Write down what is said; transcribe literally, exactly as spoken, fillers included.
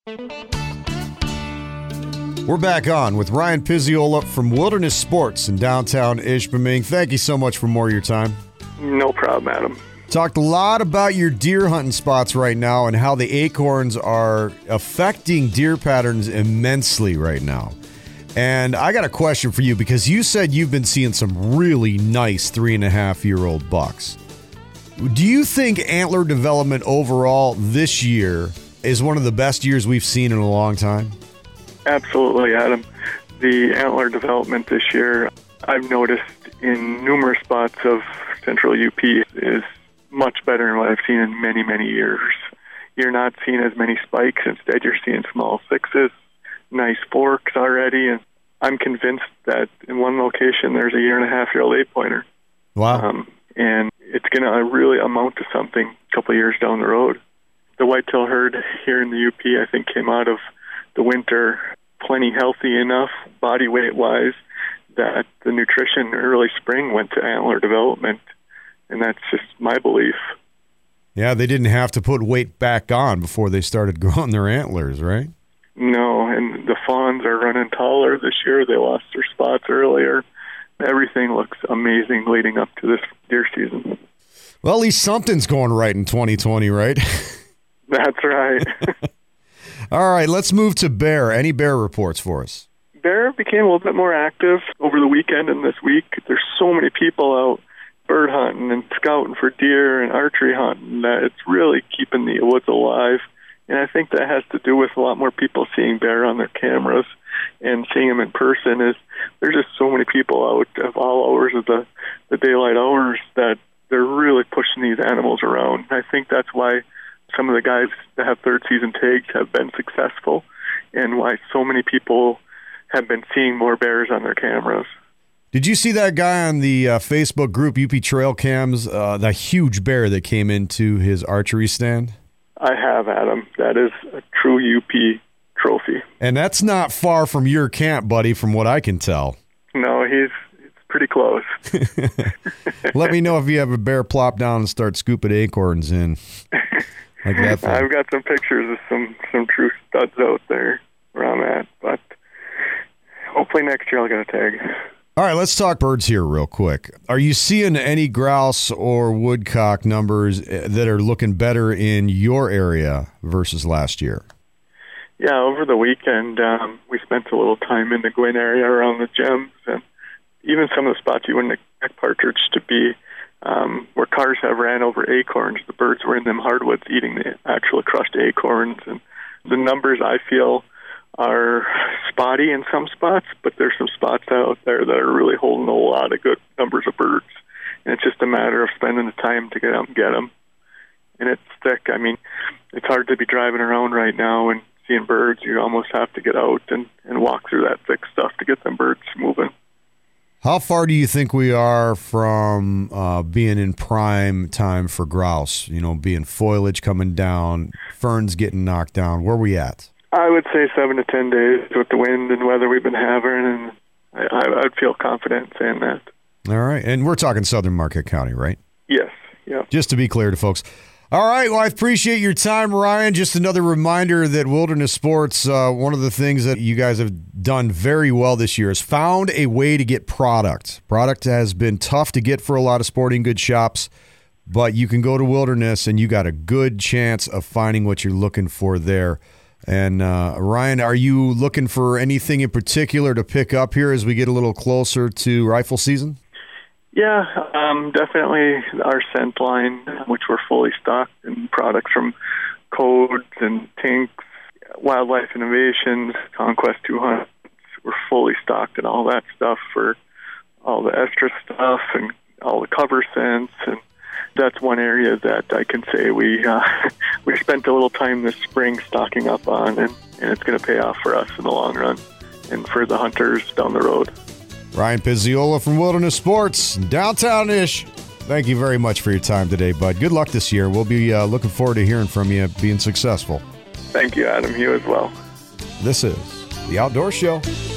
We're back on with Ryan Pizziola from Wilderness Sports in downtown Ishpeming. Thank you so much for more of your time. No problem, Adam. Talked a lot about your deer hunting spots right now and how the acorns are affecting deer patterns immensely right now. And I got a question for you because you said you've been seeing some really nice three and a half year old bucks. Do you think antler development overall this year is one of the best years we've seen in a long time? Absolutely, Adam. The antler development this year, I've noticed in numerous spots of central U P, is much better than what I've seen in many, many years. You're not seeing as many spikes. Instead, you're seeing small sixes, nice forks already. And I'm convinced that in one location, there's a year and a half year old eight pointer. Wow. Um, and it's going to really amount to something a couple of years down the road. The whitetail herd here in the U P, I think, came out of the winter plenty healthy enough, body weight-wise, that the nutrition early spring went to antler development, and that's just my belief. Yeah, they didn't have to put weight back on before they started growing their antlers, right? No, and the fawns are running taller this year. They lost their spots earlier. Everything looks amazing leading up to this deer season. Well, at least something's going right in twenty twenty, right? That's right. All right, let's move to bear. Any bear reports for us? Bear became a little bit more active over the weekend and this week. There's so many people out bird hunting and scouting for deer and archery hunting that it's really keeping the woods alive. And I think that has to do with a lot more people seeing bear on their cameras and seeing them in person. Is there's just so many people out of all hours of the, the daylight hours that they're really pushing these animals around. I think that's why some of the guys that have third season tags have been successful and why so many people have been seeing more bears on their cameras. Did you see that guy on the uh, Facebook group, U P Trail Cams, uh, that huge bear that came into his archery stand? I have, Adam. That is a true U P trophy. And that's not far from your camp, buddy, from what I can tell. No, he's pretty close. Let me know if you have a bear plop down and start scooping acorns in. Like that thing. I've got some pictures of some, some true studs out there where I'm at, but hopefully next year I'll get a tag. All right, let's talk birds here real quick. Are you seeing any grouse or woodcock numbers that are looking better in your area versus last year? Yeah, over the weekend, um, we spent a little time in the Gwinn area around the gems, and even some of the spots you wouldn't expect partridge to be, um, where cars have ran over acorns. The birds were in them hardwoods eating the actual crushed acorns, and the numbers, I feel, are spotty in some spots, but there's some spots out there that are really holding a lot of good numbers of birds, and it's just a matter of spending the time to get out and get them. And it's thick. I mean, it's hard to be driving around right now and seeing birds. You almost have to get out and, and walk through that thick stuff to get them birds moving. How far do you think we are from uh, being in prime time for grouse? You know, being foliage coming down, ferns getting knocked down. Where are we at? I would say seven to ten days with the wind and weather we've been having, and I, I'd feel confident saying that. All right. And we're talking southern Marquette County, right? Yes. Yeah. Just to be clear to folks. All right. Well, I appreciate your time, Ryan. Just another reminder that Wilderness Sports, uh, one of the things that you guys have done very well this year is found a way to get product. Product has been tough to get for a lot of sporting goods shops, but you can go to Wilderness and you got a good chance of finding what you're looking for there. And uh, Ryan, are you looking for anything in particular to pick up here as we get a little closer to rifle season? Yeah, um, definitely our scent line, which we're fully stocked in products from Codes and Tinks, Wildlife Innovations, Conquest two hundred. We're fully stocked in all that stuff for all the estrus stuff and all the cover scents. And that's one area that I can say we uh, we spent a little time this spring stocking up on, and, and it's going to pay off for us in the long run and for the hunters down the road. Ryan Pizziola from Wilderness Sports, downtown-ish. Thank you very much for your time today, bud. Good luck this year. We'll be uh, looking forward to hearing from you being successful. Thank you, Adam. You as well. This is The Outdoor Show.